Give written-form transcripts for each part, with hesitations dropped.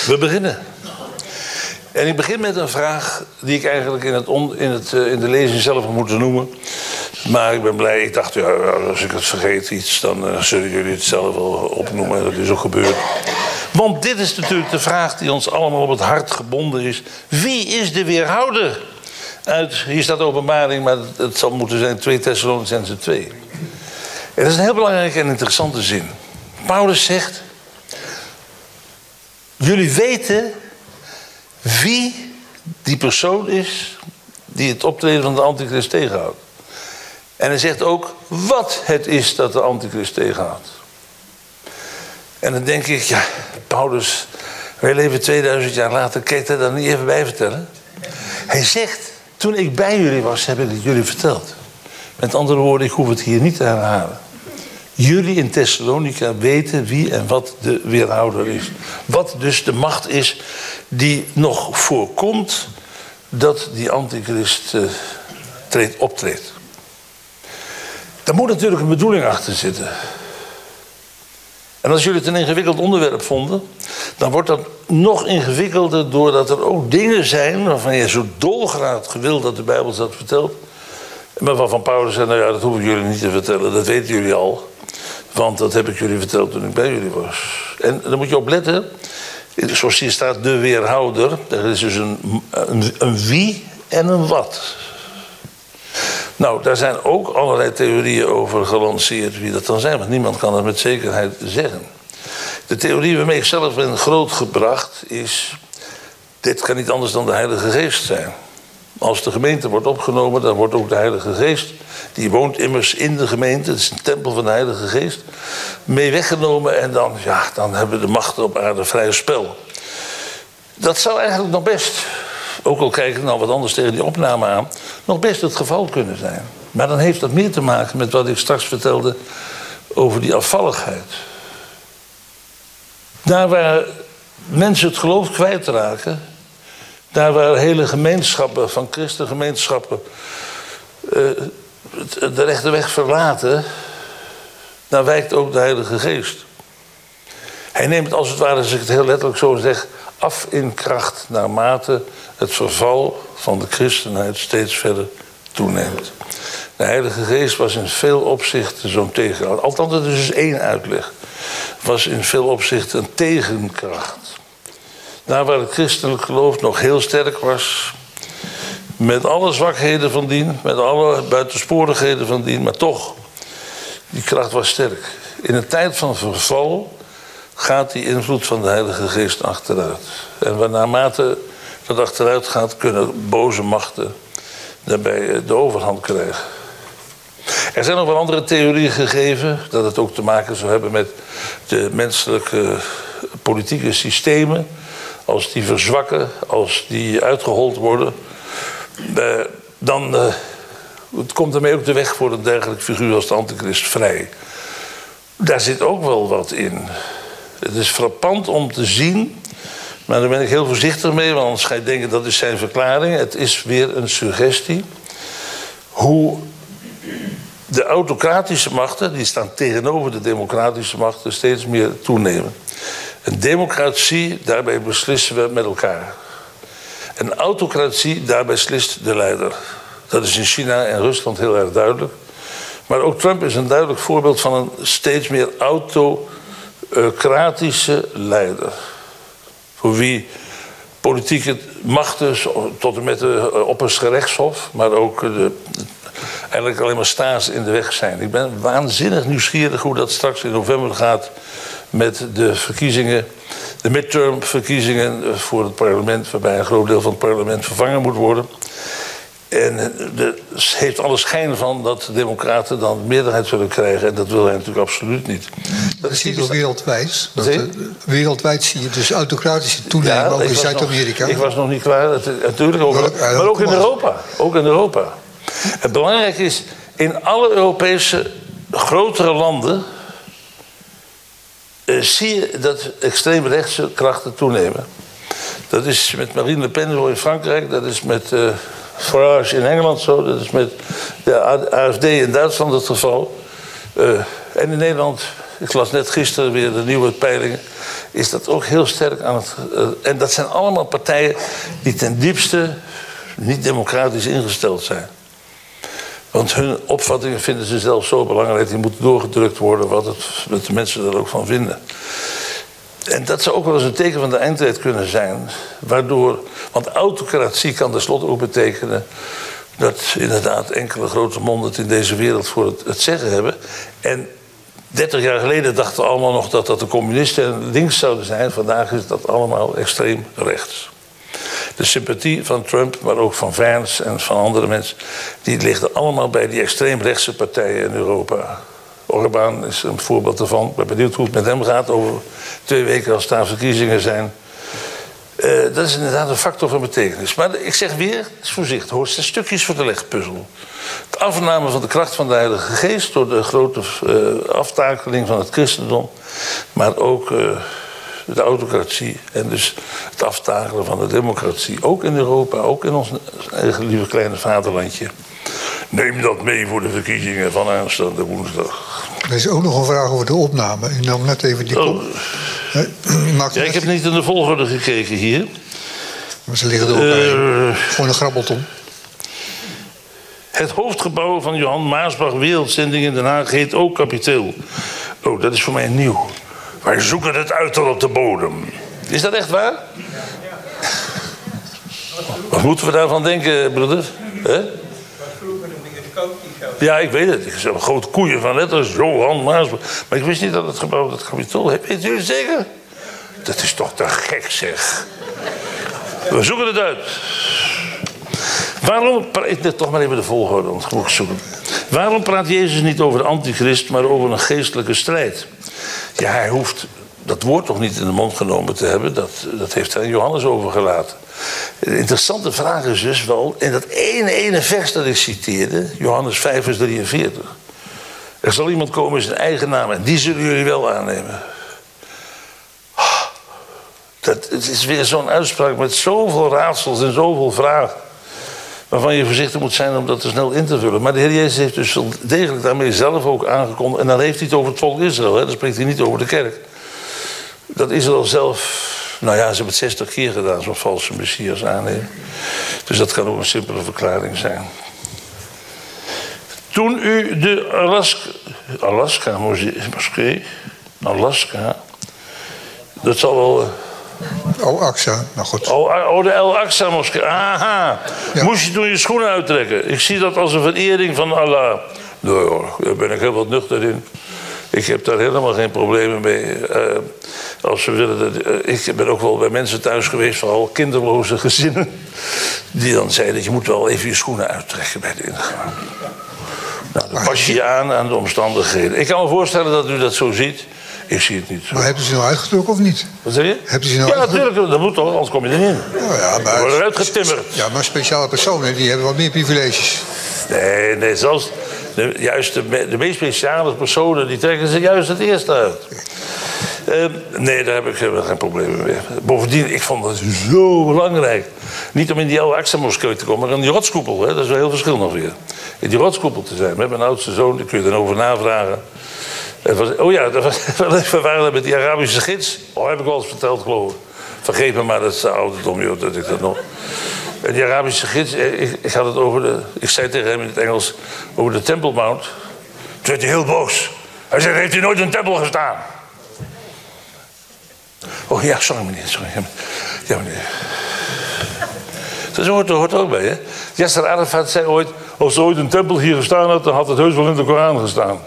We beginnen. En ik begin met een vraag die ik eigenlijk in de lezing zelf had moeten noemen. Maar ik ben blij. Ik dacht, ja, als ik het vergeet iets, dan zullen jullie het zelf wel opnoemen. En dat is ook gebeurd. Want dit is natuurlijk de vraag die ons allemaal op het hart gebonden is. Wie is de weerhouder? Hier staat Openbaring, maar het zal moeten zijn 2 Thessalonicenzen 2. En dat is een heel belangrijke en interessante zin. Paulus zegt: jullie weten wie die persoon is die het optreden van de antichrist tegenhoudt. En hij zegt ook wat het is dat de antichrist tegenhoudt. En dan denk ik, ja, Paulus, wij leven 2000 jaar later, kan je het er dan niet even bij vertellen? Hij zegt, toen ik bij jullie was, heb ik het jullie verteld. Met andere woorden, ik hoef het hier niet te herhalen. Jullie in Thessalonica weten wie en wat de weerhouder is. Wat dus de macht is die nog voorkomt dat die antichrist optreedt. Daar moet natuurlijk een bedoeling achter zitten. En als jullie het een ingewikkeld onderwerp vonden, dan wordt dat nog ingewikkelder doordat er ook dingen zijn waarvan je zo dolgraag gewild dat de Bijbel dat vertelt. Maar waarvan Paulus zei, nou ja, dat hoef ik jullie niet te vertellen, dat weten jullie al. Want dat heb ik jullie verteld toen ik bij jullie was. En daar moet je op letten. Zoals hier staat, de weerhouder. Er is dus een wie en een wat. Nou, daar zijn ook allerlei theorieën over gelanceerd wie dat dan zijn. Want niemand kan dat met zekerheid zeggen. De theorie waarmee ik zelf ben grootgebracht is: dit kan niet anders dan de Heilige Geest zijn. Als de gemeente wordt opgenomen, dan wordt ook de Heilige Geest, die woont immers in de gemeente, het is een tempel van de Heilige Geest, mee weggenomen en dan hebben de machten op aarde vrij spel. Dat zou eigenlijk nog best, ook al kijken we nou wat anders tegen die opname aan, nog best het geval kunnen zijn. Maar dan heeft dat meer te maken met wat ik straks vertelde over die afvalligheid. Daar waar mensen het geloof kwijtraken, daar waar hele gemeenschappen van christengemeenschappen de rechte weg verlaten, daar wijkt ook de Heilige Geest. Hij neemt als het ware, als ik het heel letterlijk zo zeg, af in kracht naarmate het verval van de christenheid steeds verder toeneemt. De Heilige Geest was in veel opzichten zo'n tegenkracht. Althans, dat is dus één uitleg. Was in veel opzichten een tegenkracht. Daar waar het christelijk geloof nog heel sterk was, met alle zwakheden van dien, met alle buitensporigheden van dien, maar toch, die kracht was sterk. In een tijd van verval gaat die invloed van de Heilige Geest achteruit. En naarmate dat achteruit gaat, kunnen boze machten daarbij de overhand krijgen. Er zijn nog wel andere theorieën gegeven, dat het ook te maken zou hebben met de menselijke politieke systemen. Als die verzwakken, als die uitgehold worden, dan komt daarmee ook de weg voor een dergelijke figuur als de antichrist vrij. Daar zit ook wel wat in. Het is frappant om te zien, maar daar ben ik heel voorzichtig mee, want anders ga je denken dat is zijn verklaring. Het is weer een suggestie. Hoe de autocratische machten, die staan tegenover de democratische machten, steeds meer toenemen. Een democratie, daarbij beslissen we met elkaar. Een autocratie, daarbij beslist de leider. Dat is in China en Rusland heel erg duidelijk. Maar ook Trump is een duidelijk voorbeeld van een steeds meer autocratische leider. Voor wie politieke machten, tot en met de opperste rechtshof, maar ook eigenlijk alleen maar staats in de weg zijn. Ik ben waanzinnig nieuwsgierig hoe dat straks in november gaat met de verkiezingen, de midterm verkiezingen voor het parlement, waarbij een groot deel van het parlement vervangen moet worden. En het heeft alle schijn van dat de democraten dan meerderheid zullen krijgen. En dat wil hij natuurlijk absoluut niet. Dat zie je ook wereldwijd. Wereldwijd zie je dus autocratische toename, ook in Zuid-Amerika. Ik was nog niet klaar, natuurlijk ook. Maar ook in Europa. Ook in Europa. Het belangrijke is, in alle Europese grotere landen zie je dat extreemrechtse krachten toenemen. Dat is met Marine Le Pen zo in Frankrijk, dat is met Farage in Engeland zo, dat is met de AfD in Duitsland het geval. En in Nederland, ik las net gisteren weer de nieuwe peilingen. is dat ook heel sterk aan het... en dat zijn allemaal partijen die ten diepste niet democratisch ingesteld zijn. Want hun opvattingen vinden ze zelf zo belangrijk, die moeten doorgedrukt worden wat de mensen er ook van vinden. En dat zou ook wel eens een teken van de eindtijd kunnen zijn, waardoor... Want autocratie kan tenslotte ook betekenen dat inderdaad enkele grote monden het in deze wereld voor het zeggen hebben. En 30 jaar geleden dachten we allemaal nog dat de communisten links zouden zijn. Vandaag is dat allemaal extreem rechts. De sympathie van Trump, maar ook van Vance en van andere mensen... die ligt allemaal bij die extreemrechtse partijen in Europa. Orbán is een voorbeeld ervan. Ik ben benieuwd hoe het met hem gaat over 2 weken als daar verkiezingen zijn. Dat is inderdaad een factor van betekenis. Maar ik zeg weer, voorzichtig, hoor, stukjes voor de legpuzzel. De afname van de kracht van de Heilige Geest door de grote aftakeling van het christendom, maar ook de autocratie en dus het aftakelen van de democratie, ook in Europa, ook in ons eigen lieve kleine vaderlandje. Neem dat mee voor de verkiezingen van aanstaande woensdag. Er is ook nog een vraag over de opname. U nam net even die kop. Ja, ik heb niet in de volgorde gekeken hier. Maar ze liggen er ook bij. Gewoon een grabbelton. Het hoofdgebouw van Johan Maasbach Wereldzending in Den Haag heet ook Kapiteel. Oh, dat is voor mij nieuw. Wij zoeken het uiter op de bodem. Is dat echt waar? Wat moeten we daarvan denken, broeder? Ja, ik weet het. Ik heb een grote koeien van letters. Johan Maasbach. Maar ik wist niet dat het gebouw dat Kapitool heeft. Weet u het zeker? Dat is toch te gek, zeg. We zoeken het uit. Waarom... Toch maar even de volgorde, want moet ik zoeken. Waarom praat Jezus niet over de antichrist, maar over een geestelijke strijd? Ja, hij hoeft dat woord toch niet in de mond genomen te hebben. Dat heeft hij aan Johannes overgelaten. De interessante vraag is dus wel, in dat ene vers dat ik citeerde, Johannes 5 vers 43. Er zal iemand komen in zijn eigen naam en die zullen jullie wel aannemen. Het is weer zo'n uitspraak met zoveel raadsels en zoveel vragen, waarvan je voorzichtig moet zijn om dat te snel in te vullen. Maar de Heer Jezus heeft dus wel degelijk daarmee zelf ook aangekondigd. En dan heeft hij het over het volk Israël, hè? Dan spreekt hij niet over de kerk. Dat Israël zelf... Nou ja, ze hebben het 60 keer gedaan, zo'n valse messias aannemen. Dus dat kan ook een simpele verklaring zijn. Toen u de Alaska-moskee... Alaska... Dat zal wel... Al-Aqsa, nou goed. De Al-Aqsa-moskee. Aha. Ja. Moest je toen je schoenen uittrekken? Ik zie dat als een verering van Allah. Nou hoor, daar ben ik heel wat nuchter in. Ik heb daar helemaal geen problemen mee. Als we willen, ik ben ook wel bij mensen thuis geweest, vooral kinderloze gezinnen, die dan zeiden: je moet wel even je schoenen uittrekken bij de ingang. Nou, dan pas je je aan de omstandigheden. Ik kan me voorstellen dat u dat zo ziet. Ik zie het niet zo. Maar hebben ze nou uitgetrokken of niet? Wat zeg je? Hebben ze nou ja, natuurlijk, dat moet toch, anders kom je er niet in. Nou ja, maar... worden eruit getimmerd. Ja, maar speciale personen, die hebben wat meer privileges. Nee, zelfs juist de meest speciale personen, die trekken ze juist het eerst uit. Nee, daar heb ik geen problemen mee. Bovendien, ik vond het zo belangrijk. Niet om in die Al-Aqsa-moskee te komen, maar in die rotskoepel. Hè? Dat is wel heel verschil nog weer. In die rotskoepel te zijn. Met mijn oudste zoon, daar kun je dan over navragen. We waren er met die Arabische gids. Heb ik wel eens verteld, geloof ik. Vergeet me maar, dat is de ouderdom, joh, dat ik dat nog... En die Arabische gids, ik had het over ik zei tegen hem in het Engels over de Temple Mount. Toen werd hij heel boos. Hij zei: heeft hij nooit in een tempel gestaan? Oh ja, sorry meneer, sorry. Ja meneer. Dat hoort er ook bij, hè? Yasser Arafat zei ooit: als er ooit een tempel hier gestaan had, dan had het heus wel in de Koran gestaan.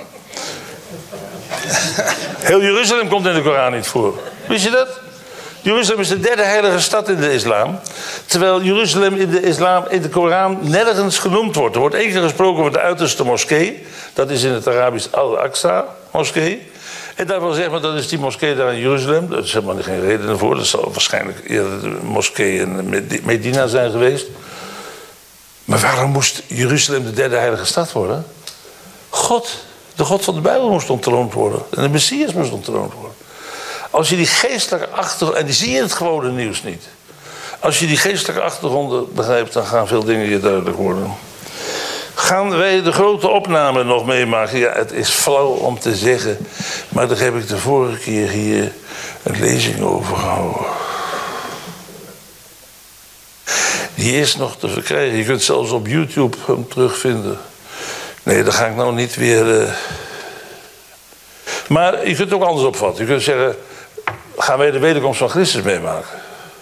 Heel Jeruzalem komt in de Koran niet voor. Wist je dat? Jeruzalem is de derde heilige stad in de islam. Terwijl Jeruzalem in de Koran nergens genoemd wordt. Er wordt 1 keer gesproken over de uiterste moskee. Dat is in het Arabisch Al-Aqsa-moskee. En daarvan zegt men, dat is die moskee daar in Jeruzalem. Daar is helemaal geen reden voor. Dat zal waarschijnlijk eerder de moskee in Medina zijn geweest. Maar waarom moest Jeruzalem de derde heilige stad worden? De God van de Bijbel moest ontroond worden. En de Messias moest ontroond worden. Als je die geestelijke achtergrond... En die zie je in het gewone nieuws niet. Als je die geestelijke achtergronden begrijpt, dan gaan veel dingen je duidelijk worden. Gaan wij de grote opname nog meemaken? Ja, het is flauw om te zeggen. Maar daar heb ik de vorige keer hier een lezing over gehouden. Die is nog te verkrijgen. Je kunt zelfs op YouTube hem terugvinden. Nee, daar ga ik nou niet weer... Maar je kunt het ook anders opvatten. Je kunt zeggen, gaan wij de wederkomst van Christus meemaken?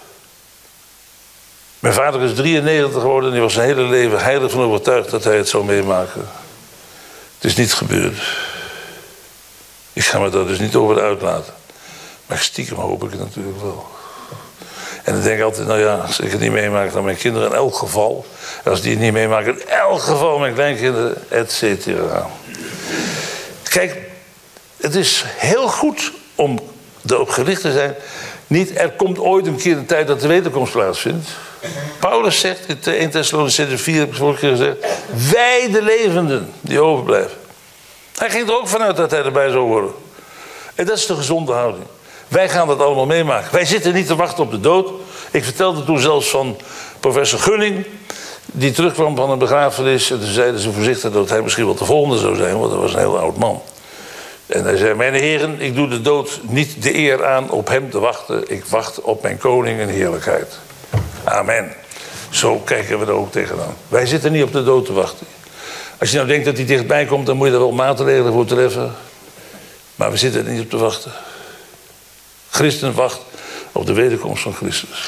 Mijn vader is 93 geworden en die was zijn hele leven heilig van overtuigd dat hij het zou meemaken. Het is niet gebeurd. Ik ga me daar dus niet over uitlaten. Maar stiekem hoop ik het natuurlijk wel. En dan denk ik altijd, nou ja, als ik het niet meemaak, dan mijn kinderen in elk geval. En als die het niet meemaken, in elk geval mijn kleinkinderen, et cetera. Kijk, het is heel goed om erop gericht te zijn. Niet, er komt ooit een keer een tijd dat de wederkomst plaatsvindt. Paulus zegt in 1 Thessalonicenzen 4, heb ik vorige keer gezegd, wij de levenden die overblijven. Hij ging er ook vanuit dat hij erbij zou worden. En dat is de gezonde houding. Wij gaan dat allemaal meemaken. Wij zitten niet te wachten op de dood. Ik vertelde toen zelfs van professor Gunning, die terugkwam van een begrafenis. En toen zeiden ze voorzichtig dat hij misschien wel de volgende zou zijn, want hij was een heel oud man. En hij zei, mijn heren, ik doe de dood niet de eer aan op hem te wachten. Ik wacht op mijn koning in heerlijkheid. Amen. Zo kijken we er ook tegenaan. Wij zitten niet op de dood te wachten. Als je nou denkt dat hij dichtbij komt, dan moet je er wel maatregelen voor treffen. Maar we zitten er niet op te wachten. Christen wacht op de wederkomst van Christus.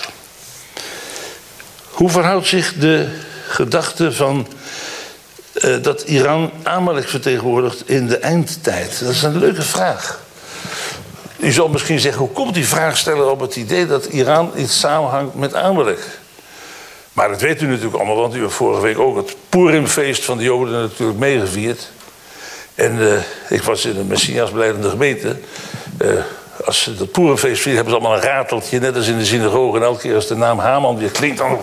Hoe verhoudt zich de gedachte van dat Iran Amalek vertegenwoordigt in de eindtijd? Dat is een leuke vraag. U zal misschien zeggen, hoe komt die vraagsteller op het idee dat Iran iets samenhangt met Amalek? Maar dat weet u natuurlijk allemaal, want u heeft vorige week ook het Purimfeest van de Joden natuurlijk meegevierd. En ik was in een Messiasbelijdende gemeente. Als ze dat Purimfeest vieren, hebben ze allemaal een rateltje, net als in de synagoge. En elke keer als de naam Haman weer klinkt, dan...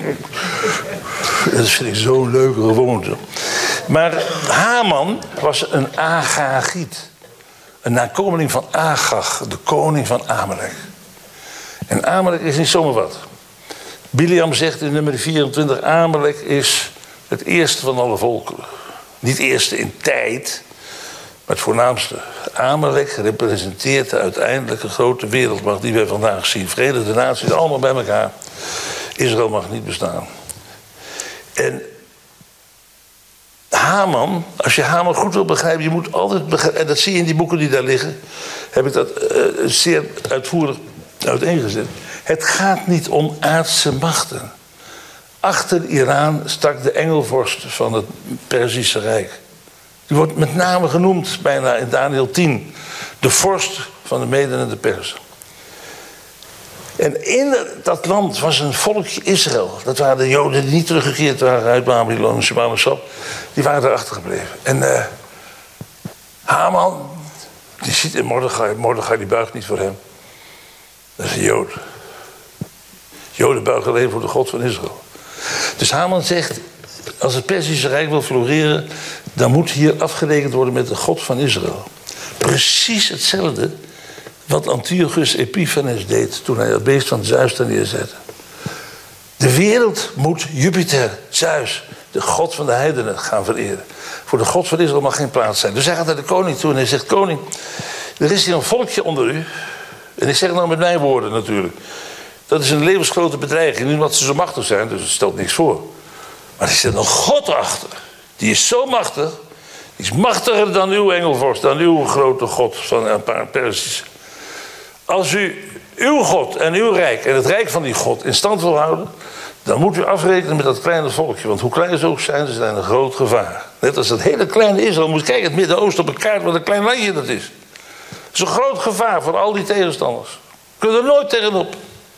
Dat vind ik zo'n leuke gewoonte. Maar Haman was een Agagiet. Een nakomeling van Agag, de koning van Amalek. En Amalek is niet zomaar wat. Biliam zegt in nummer 24, Amalek is het eerste van alle volkeren. Niet het eerste in tijd, maar het voornaamste. Amalek representeert de uiteindelijke grote wereldmacht die wij vandaag zien. Verenigde Naties, allemaal bij elkaar. Israël mag niet bestaan. En Haman, als je Haman goed wil begrijpen, je moet altijd begrijpen, en dat zie je in die boeken die daar liggen, heb ik dat zeer uitvoerig uiteengezet. Het gaat niet om aardse machten. Achter Iran stak de engelvorst van het Perzische Rijk. Die wordt met name genoemd, bijna in Daniel 10. De vorst van de Meden en de Persen. En in dat land was een volkje Israël. Dat waren de Joden die niet teruggekeerd waren uit Babylonische ballingschap. Die waren erachter gebleven. En Haman, die ziet in Mordechai. Mordechai die buigt niet voor hem. Dat is een Jood. Joden buigen alleen voor de God van Israël. Dus Haman zegt, als het Perzische Rijk wil floreren, dan moet hier afgerekend worden met de God van Israël. Precies hetzelfde wat Antiochus Epiphanes deed toen hij dat beest van Zeus daar neerzette. De wereld moet Jupiter, Zeus, de God van de heidenen, gaan vereren. Voor de God van Israël mag geen plaats zijn. Dus hij gaat naar de koning toe en hij zegt, koning, er is hier een volkje onder u. En ik zeg het nou met mijn woorden natuurlijk. Dat is een levensgrote bedreiging. Niet omdat ze zo machtig zijn, dus het stelt niks voor. Maar er zit een God achter. Die is zo machtig. Die is machtiger dan uw engelvorst, dan uw grote God van een paar Perzisch. Als u uw God en uw rijk en het rijk van die God in stand wil houden, dan moet u afrekenen met dat kleine volkje. Want hoe klein ze ook zijn, ze zijn een groot gevaar. Net als dat hele kleine Israël. Moet kijken, het Midden-Oosten op een kaart, wat een klein landje dat is. Het is een groot gevaar voor al die tegenstanders. Kunnen er nooit tegenop.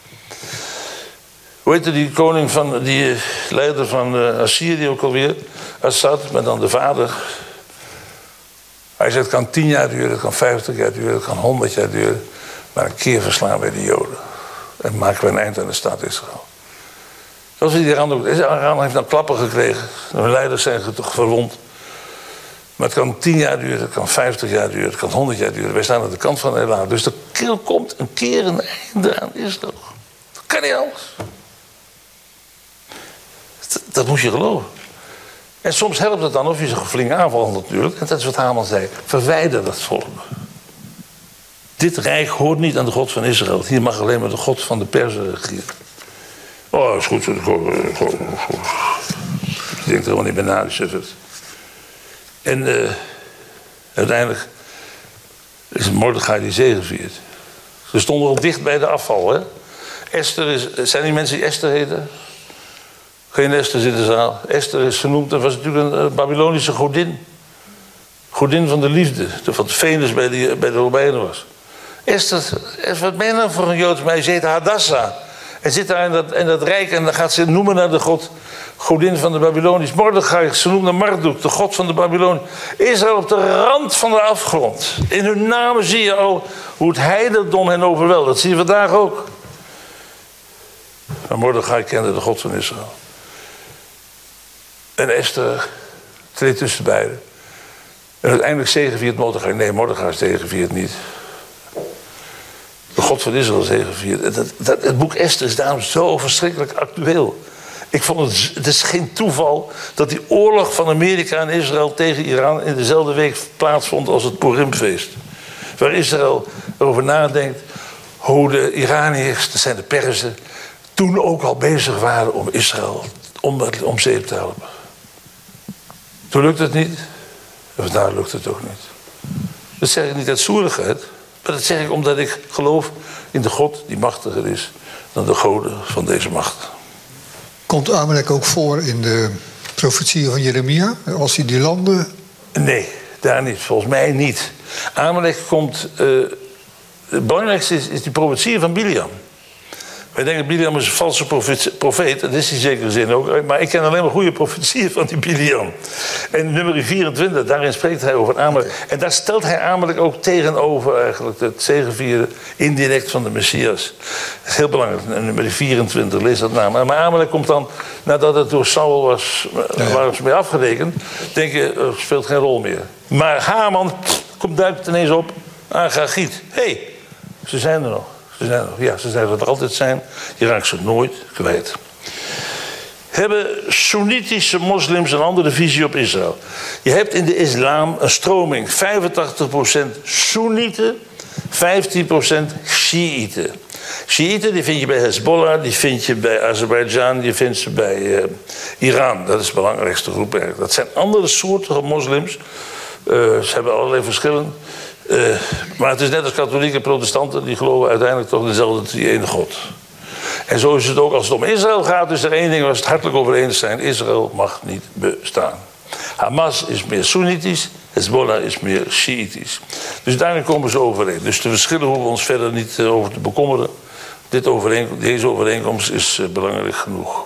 Hoe heette die koning van, die leider van Assyrië ook alweer? Assad, maar dan de vader. Hij zegt, het kan 10 jaar duren, het kan 50 jaar duren, het kan 100 jaar duren. Maar een keer verslaan wij de Joden. En maken we een eind aan de staat Israël. Zoals we Iran ook. Iran heeft nou klappen gekregen. Hun leiders zijn toch verwond. Maar het kan 10 jaar duren, het kan 50 jaar duren, het kan 100 jaar duren. Wij staan aan de kant van Iran. Dus er komt een keer een einde aan Israël. Dat kan niet anders. Dat moet je geloven. En soms helpt het dan, of je ze flink aanvalt natuurlijk. En dat is wat Haman zei. Verwijder dat volk. Dit rijk hoort niet aan de God van Israël. Hier mag alleen maar de God van de Perzen regeren. Oh, is goed. Ik denk er gewoon niet bij na, die suffert. En uiteindelijk is het Mordechai die zegeviert. Ze stonden al dicht bij de afval, hè. Esther is... Zijn die mensen die Esther heten? Geen Esther zit in de zaal. Esther is genoemd, dat was natuurlijk een Babylonische godin. Godin van de liefde. Wat Venus bij de Romeinen was. Esther, wat ben je nou voor een Joods meisje? Ze heet Hadassah. En zit daar in dat rijk en dan gaat ze noemen naar de godin van de Babyloniërs. Mordechai, ze noemt naar Marduk, de god van de Babyloniërs. Israël op de rand van de afgrond. In hun namen zie je al hoe het heidendom hen overweldigt. Dat zie je vandaag ook. Maar Mordechai kende de God van Israël. En Esther treedt tussen beiden. En uiteindelijk zegeviert Mordechai. Nee, Mordechai zegeviert niet. De God van Israël zegeviert. Het boek Esther is daarom zo verschrikkelijk actueel. Ik vond het is geen toeval dat die oorlog van Amerika en Israël tegen Iran in dezelfde week plaatsvond als het Purimfeest. Waar Israël erover nadenkt hoe de Iraniërs, dat zijn de Perzen, toen ook al bezig waren om Israël om zeep te helpen. Toen lukt het niet. En vandaar lukt het ook niet. Dat zeg ik niet uit stoerigheid. Maar dat zeg ik omdat ik geloof in de God die machtiger is dan de goden van deze macht. Komt Amalek ook voor in de profetieën van Jeremia? Als hij die landen... Nee, daar niet. Volgens mij niet. Amalek komt... het belangrijkste is die profetieën van Biliam. Wij denken Biliam is een valse profeet. Dat is in zekere zin ook. Maar ik ken alleen maar goede profetieën van die Biliam. En nummer 24, daarin spreekt hij over Amalek. En daar stelt hij Amalek ook tegenover eigenlijk het zegevieren indirect van de Messias. Dat is heel belangrijk. Nummer 24, lees dat na. Maar Amalek komt dan, nadat het door Saul was, waren ze mee afgerekend, denk je, speelt geen rol meer. Maar Haman duikt ineens op. Agagiet. Hé, ze zijn er nog. Ja, ze zijn er altijd zijn. Je raakt ze nooit kwijt. Hebben Soenitische moslims een andere visie op Israël? Je hebt in de islam een stroming. 85% Soenieten, 15% Shiiten. Shiiten die vind je bij Hezbollah, die vind je bij Azerbeidzjan, die vind je bij Iran. Dat is de belangrijkste groep eigenlijk. Dat zijn andere soorten moslims. Ze hebben allerlei verschillen. Maar het is net als katholieken en protestanten, die geloven uiteindelijk toch dezelfde ene God. En zo is het ook als het om Israël gaat, is er één ding waar ze het hartelijk over eens zijn: Israël mag niet bestaan. Hamas is meer Soenitisch, Hezbollah is meer Shiïtisch. Dus daarin komen ze overeen. Dus de verschillen hoeven we ons verder niet over te bekommeren. Deze overeenkomst is belangrijk genoeg.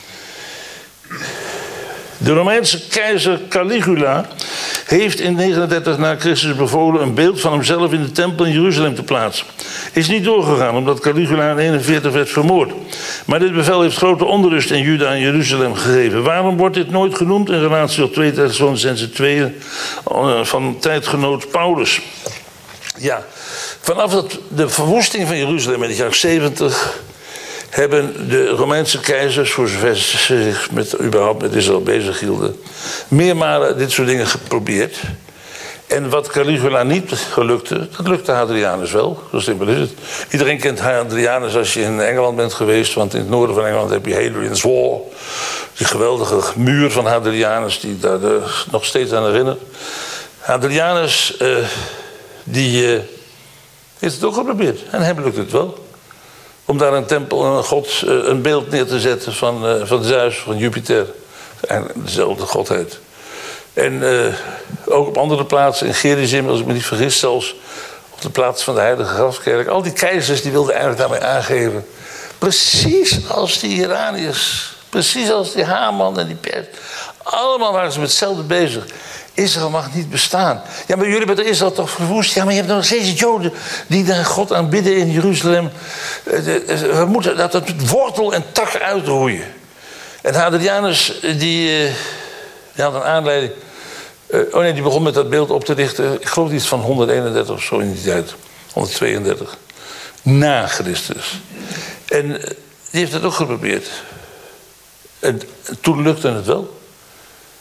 De Romeinse keizer Caligula heeft in 39 na Christus bevolen een beeld van hemzelf in de tempel in Jeruzalem te plaatsen. Is niet doorgegaan omdat Caligula in 41 werd vermoord. Maar dit bevel heeft grote onrust in Juda en Jeruzalem gegeven. Waarom wordt dit nooit genoemd in relatie tot 2 Thessalonicenzen 2 van tijdgenoot Paulus? Ja, vanaf de verwoesting van Jeruzalem in het jaar 70... hebben de Romeinse keizers, voor zover ze zich überhaupt met Israël bezig hielden, meermalen dit soort dingen geprobeerd. En wat Caligula niet gelukte, dat lukte Hadrianus wel. Zo simpel is het. Iedereen kent Hadrianus als je in Engeland bent geweest, want in het noorden van Engeland heb je Hadrian's Wall. Die geweldige muur van Hadrianus, die daar nog steeds aan herinnert. Hadrianus, die heeft het ook geprobeerd. En hem lukt het wel. Om daar een tempel, een beeld neer te zetten van Zeus, van Jupiter. Eigenlijk dezelfde godheid. En ook op andere plaatsen, in Gerizim, als ik me niet vergis, zelfs op de plaats van de Heilige Grafkerk. Al die keizers die wilden eigenlijk daarmee aangeven. Precies als die Iraniërs, precies als die Haman en die Pers. Allemaal waren ze met hetzelfde bezig. Israël mag niet bestaan. Ja, maar jullie hebben Israël toch verwoest? Ja, maar je hebt nog steeds Joden die daar God aanbidden in Jeruzalem. We moeten dat het wortel en tak uitroeien. En Hadrianus, die had een aanleiding. Die begon met dat beeld op te richten. Ik geloof iets van 131 of zo in die tijd. 132. Na Christus. En die heeft het ook geprobeerd. En toen lukte het wel.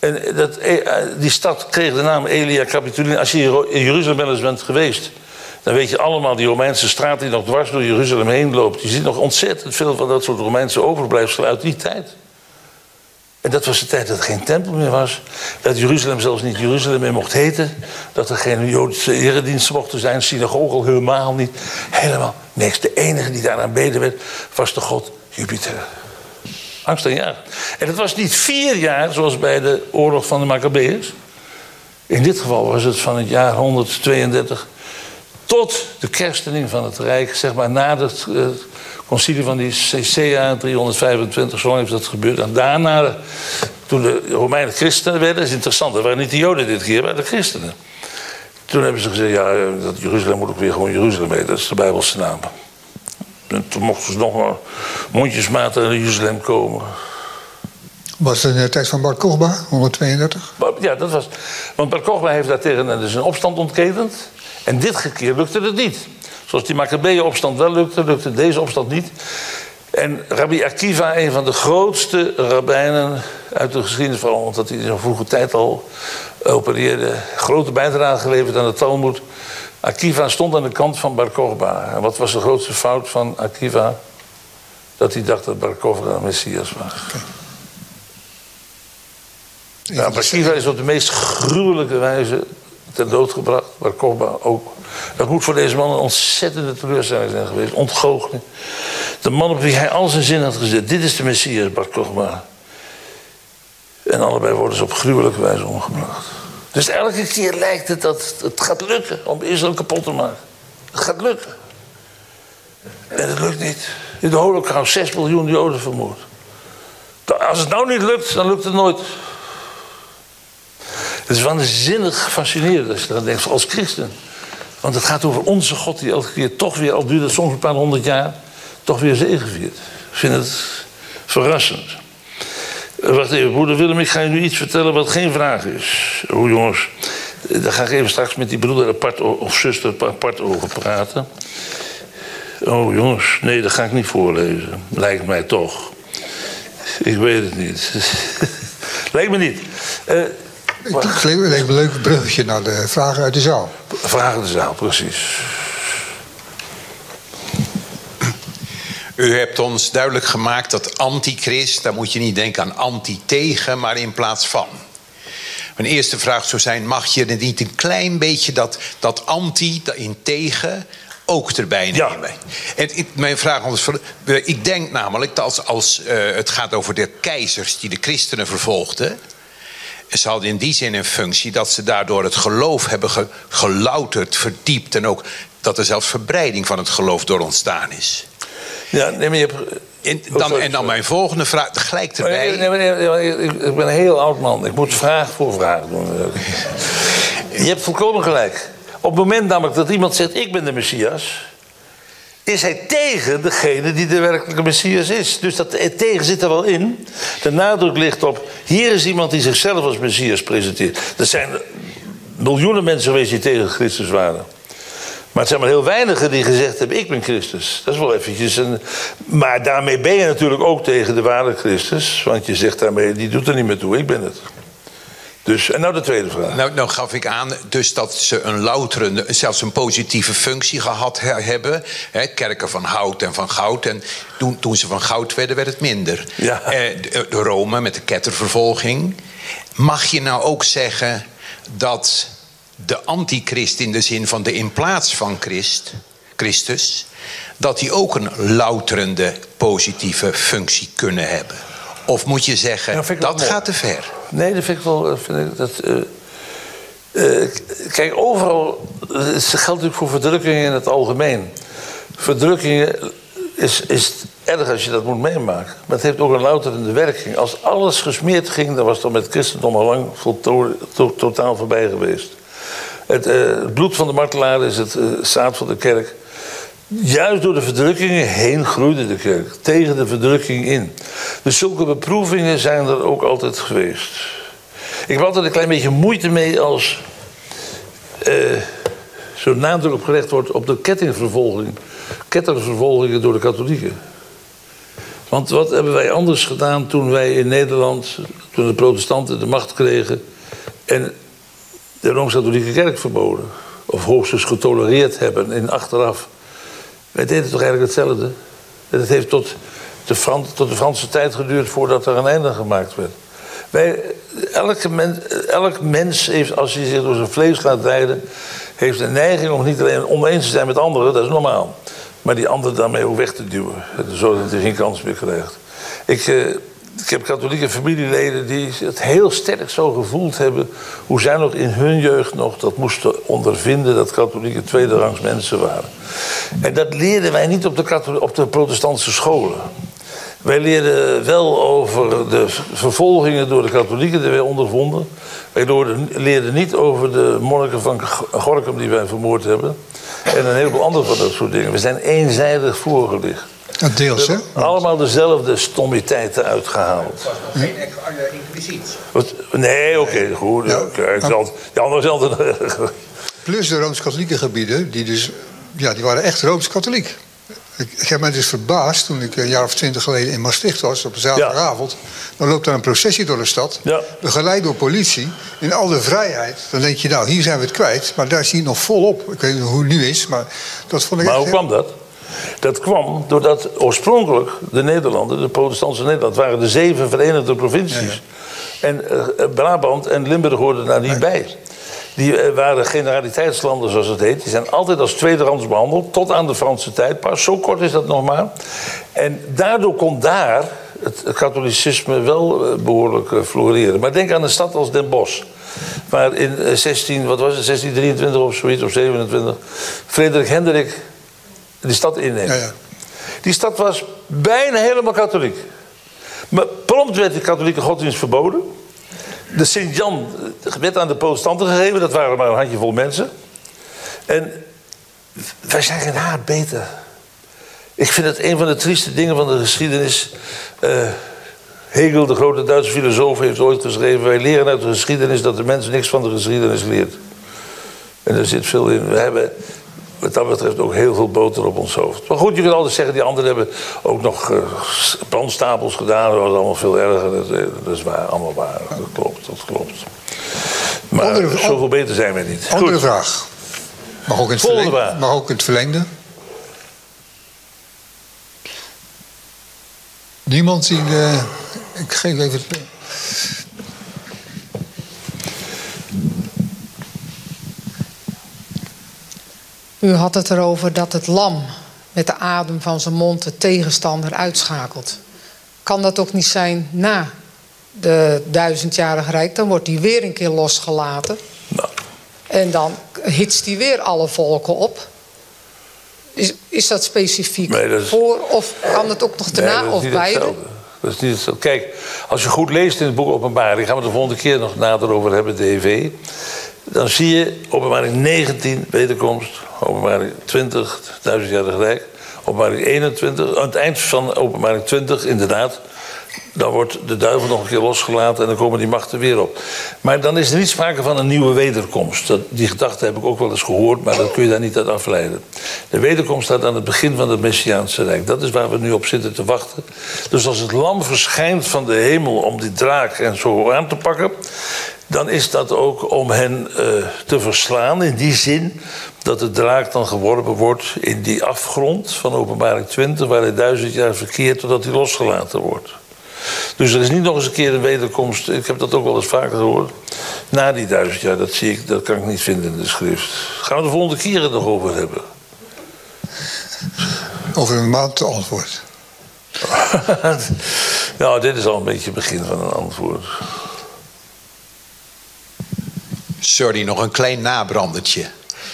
En die stad kreeg de naam Aelia Capitolina. Als je in Jeruzalem wel eens bent geweest, dan weet je allemaal die Romeinse straat die nog dwars door Jeruzalem heen loopt. Je ziet nog ontzettend veel van dat soort Romeinse overblijfselen uit die tijd. En dat was de tijd dat er geen tempel meer was. Dat Jeruzalem zelfs niet Jeruzalem meer mocht heten. Dat er geen Joodse erediensten mochten zijn. Synagoge al helemaal niet. Helemaal niks. De enige die daar aanbeden werd, was de god Jupiter. Angstaanjagend. En het was niet 4 jaar, zoals bij de oorlog van de Maccabeërs. In dit geval was het van het jaar 132... tot de kerstening van het Rijk, zeg maar na het concilie van die Nicea 325, zo lang is dat gebeurd. En daarna, toen de Romeinen christenen werden, dat is interessant, dat waren niet de Joden dit keer, maar de christenen. Toen hebben ze gezegd, ja, dat Jeruzalem moet ook weer gewoon Jeruzalem heten, dat is de Bijbelse naam. En toen mochten ze nog maar mondjesmaat naar Jeruzalem komen. Was het in de tijd van Bar Kokhba, 132? Ja, dat was. Want Bar Kokhba heeft daartegen dus een opstand ontketend. En dit keer lukte het niet. Zoals die Maccabeeën-opstand wel lukte deze opstand niet. En Rabbi Akiva, een van de grootste rabbijnen uit de geschiedenis, vooral omdat hij in zo'n vroege tijd al opereerde, grote bijdrage geleverd aan de Talmud. Akiva stond aan de kant van Bar Kokhba. En wat was de grootste fout van Akiva? Dat hij dacht dat Bar Kokhba een Messias was. Okay. Ja, Akiva is op de meest gruwelijke wijze ter dood gebracht. Bar Kokhba ook. Dat moet voor deze man een ontzettende teleurstelling zijn geweest. Ontgoocheling. De man op wie hij al zijn zin had gezet. Dit is de Messias, Bar Kokhba. En allebei worden ze op gruwelijke wijze omgebracht. Dus elke keer lijkt het dat het gaat lukken om Israël kapot te maken. Het gaat lukken. En het lukt niet. In de Holocaust 6 miljoen Joden vermoord. Als het nou niet lukt, dan lukt het nooit. Het is waanzinnig fascinerend als je eraan denkt, als christen. Want het gaat over onze God die elke keer toch weer, al duurt het soms een paar 100 jaar, toch weer zegeviert. Ik vind het verrassend. Wacht even, broeder Willem, ik ga je nu iets vertellen wat geen vraag is. Oh jongens, daar ga ik even straks met die broeder apart, of zuster apart over praten. Oh jongens, nee, dat ga ik niet voorlezen. Lijkt mij toch. Ik weet het niet. Lijkt me niet. Het leek me een leuk bruggetje naar de vragen uit de zaal. Vragen uit de zaal, precies. U hebt ons duidelijk gemaakt dat antichrist, daar moet je niet denken aan anti-tegen, maar in plaats van. Mijn eerste vraag zou zijn, mag je er niet een klein beetje dat anti, in tegen, ook erbij nemen? Ja. En mijn vraag is, ik denk namelijk dat als het gaat over de keizers die de christenen vervolgden, ze hadden in die zin een functie dat ze daardoor het geloof hebben gelouterd, verdiept en ook dat er zelfs verbreiding van het geloof door ontstaan is. Ja, nee, maar je hebt... En dan mijn volgende vraag, gelijk erbij. Ik ben een heel oud man. Ik moet vraag voor vraag doen. Je hebt volkomen gelijk. Op het moment namelijk dat iemand zegt, ik ben de Messias, is hij tegen degene die de werkelijke Messias is. Dus dat tegen zit er wel in. De nadruk ligt op, hier is iemand die zichzelf als Messias presenteert. Er zijn miljoenen mensen geweest die tegen Christus waren. Maar het zijn maar heel weinigen die gezegd hebben, ik ben Christus. Dat is wel eventjes een... Maar daarmee ben je natuurlijk ook tegen de ware Christus. Want je zegt daarmee, die doet er niet meer toe, ik ben het. Dus, en nou de tweede vraag. Nou gaf ik aan dus dat ze een louterende, zelfs een positieve functie gehad hebben. Kerken van hout en van goud. En toen ze van goud werden, werd het minder. Ja. De Rome met de kettervervolging. Mag je nou ook zeggen dat de antichrist in de zin van de in plaats van Christus, dat die ook een louterende positieve functie kunnen hebben? Of moet je zeggen, dat gaat te ver? Nee, dat vind ik wel... kijk, overal... Het geldt natuurlijk voor verdrukkingen in het algemeen. Verdrukkingen is erg als je dat moet meemaken. Maar het heeft ook een louterende werking. Als alles gesmeerd ging, dan was het met het christendom al lang totaal voorbij geweest. Het bloed van de martelaren is het zaad van de kerk. Juist door de verdrukkingen heen groeide de kerk. Tegen de verdrukking in. Dus zulke beproevingen zijn er ook altijd geweest. Ik heb altijd een klein beetje moeite mee als zo'n nadruk opgelegd wordt op de kettingvervolging. Kettervervolgingen door de katholieken. Want wat hebben wij anders gedaan toen wij in Nederland, toen de protestanten de macht kregen en de Rooms-Katholieke Kerk verboden, of hoogstens getolereerd hebben in achteraf. Wij deden toch eigenlijk hetzelfde. En het heeft tot de Franse tijd geduurd voordat er een einde gemaakt werd. Elk mens heeft, als hij zich door zijn vlees laat leiden, heeft een neiging om niet alleen oneens te zijn met anderen, dat is normaal. Maar die anderen daarmee ook weg te duwen. Zodat hij geen kans meer krijgt. Ik heb katholieke familieleden die het heel sterk zo gevoeld hebben hoe zij nog in hun jeugd nog dat moesten ondervinden dat katholieken tweederangs mensen waren. En dat leerden wij niet op de protestantse scholen. Wij leerden wel over de vervolgingen door de katholieken die wij ondervonden. Wij leerden niet over de monniken van Gorinchem die wij vermoord hebben. En een heleboel andere van dat soort dingen. We zijn eenzijdig voorgelicht. Deels, hè? Allemaal dezelfde stommiteiten uitgehaald. Het was nog geen inquisitie. Nee, oké, goed. Ja. De andere is altijd... Plus de Rooms-Katholieke gebieden, die waren echt Rooms-Katholiek. Ik heb mij dus verbaasd toen ik een jaar of 20 geleden in Maastricht was, op een zaterdagavond. Dan loopt daar een processie door de stad, begeleid door politie, in alle vrijheid. Dan denk je, nou, hier zijn we het kwijt, maar daar zie je nog volop. Ik weet niet hoe het nu is, maar dat vond ik Maar echt... hoe kwam dat? Dat kwam doordat oorspronkelijk de Nederlanden, de protestantse Nederland, waren de 7 verenigde provincies. Ja. En Brabant en Limburg hoorden daar niet bij. Die waren generaliteitslanden, zoals het heet. Die zijn altijd als tweederangs behandeld, tot aan de Franse tijd pas. Zo kort is dat nog maar. En daardoor kon daar het katholicisme wel behoorlijk floreren. Maar denk aan een stad als Den Bosch. Waar in 1623 of zoiets, of 27, Frederik Hendrik de stad inneemt. Ja, ja. Die stad was bijna helemaal katholiek. Maar prompt werd de katholieke godsdienst verboden. De Sint-Jan werd aan de protestanten gegeven. Dat waren maar een handjevol mensen. En wij zijn geen haar beter. Ik vind het een van de trieste dingen van de geschiedenis. Hegel, de grote Duitse filosoof, heeft ooit geschreven: wij leren uit de geschiedenis dat de mens niks van de geschiedenis leert. En er zit veel in. We hebben wat dat betreft ook heel veel boter op ons hoofd. Maar goed, je kunt altijd zeggen, die anderen hebben ook nog brandstapels gedaan. Dat was allemaal veel erger. Dat is waar, allemaal waar. Dat klopt. Maar zoveel beter zijn wij niet. Andere vraag. Mag ook in het verlengde. Niemand die... ik geef even het... U had het erover dat het lam met de adem van zijn mond de tegenstander uitschakelt. Kan dat ook niet zijn na de 1000-jarig Rijk? Dan wordt hij weer een keer losgelaten. Nou. En dan hitst hij weer alle volken op. Is dat specifiek voor? Of kan het ook nog daarna of beide? Dat is niet hetzelfde. Kijk, als je goed leest in het boek Openbaring, gaan we de volgende keer nog nader over hebben, DV. Dan zie je Openbaring 19, wederkomst, Openbaring 20, 1000-jarig Rijk, Openbaring 21, aan het eind van Openbaring 20, inderdaad, dan wordt de duivel nog een keer losgelaten en dan komen die machten weer op. Maar dan is er niet sprake van een nieuwe wederkomst. Die gedachte heb ik ook wel eens gehoord, maar dat kun je daar niet uit afleiden. De wederkomst staat aan het begin van het Messiaanse Rijk. Dat is waar we nu op zitten te wachten. Dus als het lam verschijnt van de hemel om die draak en zo aan te pakken, dan is dat ook om hen te verslaan, in die zin dat de draak dan geworpen wordt in die afgrond van Openbaring 20, waar hij 1000 jaar verkeert totdat hij losgelaten wordt. Dus er is niet nog eens een keer een wederkomst, ik heb dat ook wel eens vaker gehoord, na die 1000 jaar, dat kan ik niet vinden in de schrift. Gaan we de volgende keer het nog over hebben. Over een maand te antwoord. Nou, dit is al een beetje het begin van een antwoord. Sorry, nog een klein nabrandertje.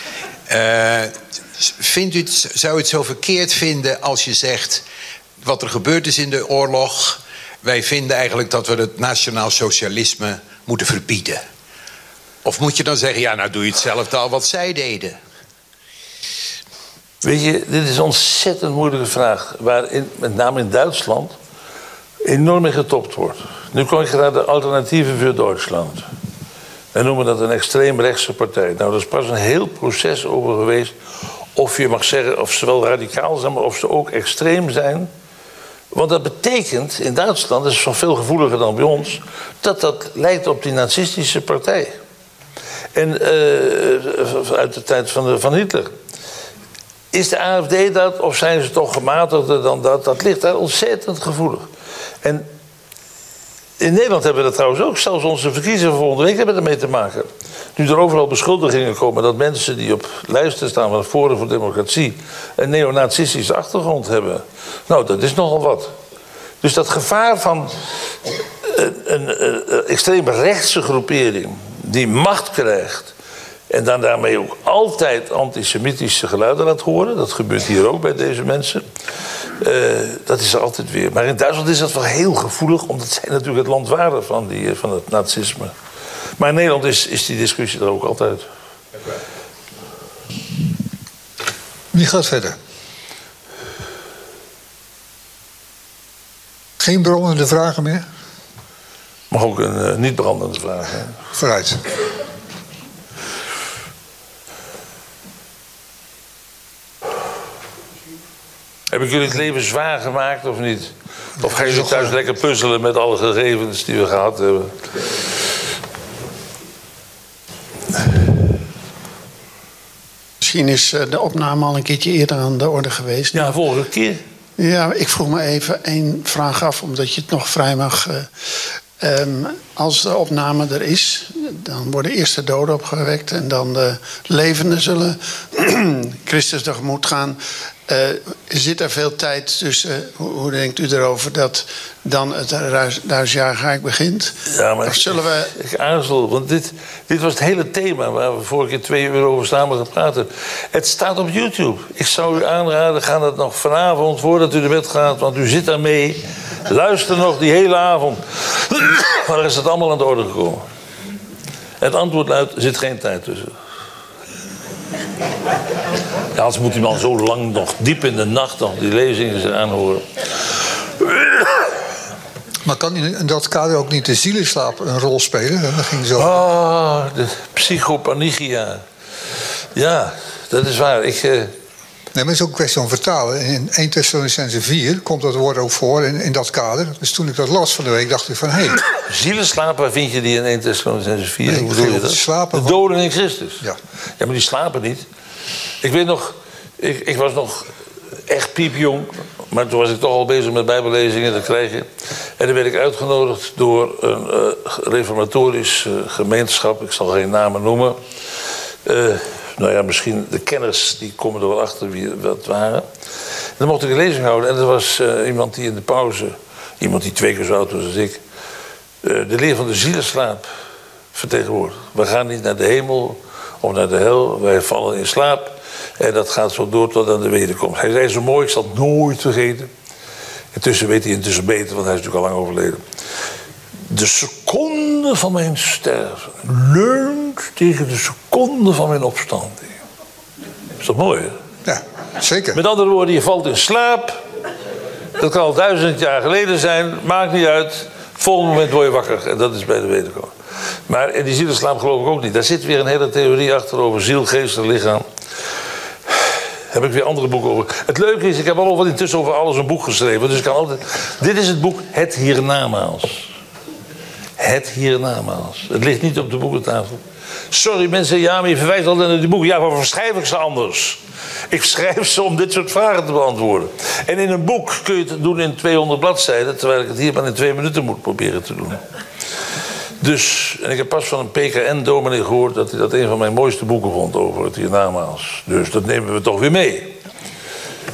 Zou u het zo verkeerd vinden als je zegt wat er gebeurd is in de oorlog? Wij vinden eigenlijk dat we het nationaal socialisme moeten verbieden. Of moet je dan zeggen, ja, nou doe je hetzelfde al wat zij deden? Weet je, dit is een ontzettend moeilijke vraag, waarin met name in Duitsland enorm in getopt wordt. Nu kom ik naar de Alternatieven voor Duitsland. Wij noemen dat een extreemrechtse partij. Nou, er is pas een heel proces over geweest of je mag zeggen of ze wel radicaal zijn, maar of ze ook extreem zijn. Want dat betekent, in Duitsland, dat is van veel gevoeliger dan bij ons, dat lijkt op die nazistische partij. En uit de tijd van Hitler. Is de AfD dat, of zijn ze toch gematigder dan dat? Dat ligt daar ontzettend gevoelig. En in Nederland hebben we dat trouwens ook. Zelfs onze verkiezingen van volgende week hebben ermee te maken. Nu er overal beschuldigingen komen dat mensen die op lijsten staan van het Forum voor Democratie een neonazistische achtergrond hebben. Nou, dat is nogal wat. Dus dat gevaar van een extreem rechtse groepering die macht krijgt en dan daarmee ook altijd antisemitische geluiden laat horen, dat gebeurt hier ook bij deze mensen, dat is er altijd weer. Maar in Duitsland is dat wel heel gevoelig, omdat zij natuurlijk het land waren van het nazisme. Maar in Nederland is die discussie er ook altijd. Wie gaat verder? Geen brandende vragen meer? Mag ook een niet brandende vraag. Hè? Vooruit. Heb ik jullie het leven zwaar gemaakt of niet? Of gaan jullie thuis lekker puzzelen met alle gegevens die we gehad hebben? Misschien is de opname al een keertje eerder aan de orde geweest. Ja, vorige keer. Ja, ik vroeg me even één vraag af, omdat je het nog vrij mag. Als de opname er is, dan worden eerst de doden opgewekt en dan de levenden zullen Christus tegemoet gaan. Zit er veel tijd tussen? Hoe denkt u erover dat dan het 1000-jarig rijk begint? Ja, maar of zullen we... ik aarzel, want dit was het hele thema waar we vorige keer 2 uur over samen gepraat hebben. Het staat op YouTube. Ik zou u aanraden, ga dat nog vanavond voordat u naar bed gaat, want u zit daarmee. Luister nog die hele avond. Maar dan is het allemaal aan de orde gekomen. Het antwoord luidt, er zit geen tijd tussen. Ja, anders moet hij dan zo lang nog, diep in de nacht nog, die lezingen aanhoren. Maar kan in dat kader ook niet de zielenslaap een rol spelen? Dat ging zo. De psychopanigia. Ja, dat is waar. Nee, maar het is ook een kwestie van vertalen. In 1 Thessalonicenzen 4 komt dat woord ook voor in dat kader. Dus toen ik dat las van de week, dacht ik van... Hey, zielenslaap, waar vind je die in 1 Thessalonicenzen 4? Nee, hoe bedoel je dat? Slapen de doden in Christus. Ja. Ja, maar die slapen niet. Ik weet nog, ik was nog echt piepjong. Maar toen was ik toch al bezig met bijbellezingen te krijgen. En dan werd ik uitgenodigd door een reformatorisch gemeenschap. Ik zal geen namen noemen. Nou ja, misschien de kenners, die komen er wel achter wie dat waren. En dan mocht ik een lezing houden. En er was iemand die in de pauze, iemand die 2 keer zo oud was als ik, de leer van de zielenslaap vertegenwoordigt. We gaan niet naar de hemel of naar de hel, wij vallen in slaap. En dat gaat zo door tot aan de wederkomst. Hij zei zo mooi, ik zal het nooit vergeten. Intussen weet hij intussen beter, want hij is natuurlijk al lang overleden. De seconde van mijn sterven leunt tegen de seconde van mijn opstanding. Is dat mooi, hè? Ja, zeker. Met andere woorden, je valt in slaap. Dat kan al 1000 jaar geleden zijn, maakt niet uit. Volgende moment word je wakker en dat is bij de wederkomst. Maar in die zielenslaap geloof ik ook niet. Daar zit weer een hele theorie achter over ziel, geest en lichaam. Daar heb ik weer andere boeken over. Het leuke is, ik heb al intussen over alles een boek geschreven. Dus ik kan altijd... Dit is het boek Het Hiernamaals. Het Hiernamaals. Het ligt niet op de boekentafel. Sorry mensen, ja, maar je verwijst altijd naar die boeken. Ja, waarvoor schrijf ik ze anders? Ik schrijf ze om dit soort vragen te beantwoorden. En in een boek kun je het doen in 200 bladzijden... terwijl ik het hier maar in 2 minuten moet proberen te doen. Dus, en ik heb pas van een PKN-dominee gehoord... dat hij dat een van mijn mooiste boeken vond over het Hiernamaals. Dus dat nemen we toch weer mee.